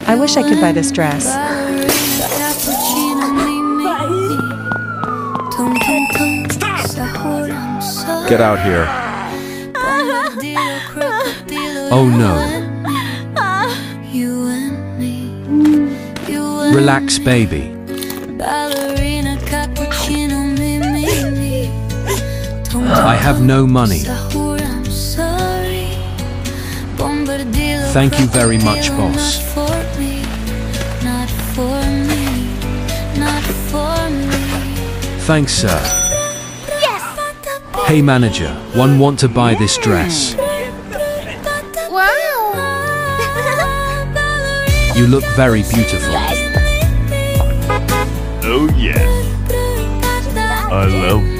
I wish I could buy this dress. Get out here. Oh no. Relax, baby. I have no money. Thank you very much, boss. Thanks, sir. Hey, manager, one want to buy this dress. Wow! You look very beautiful. Oh yeah. I love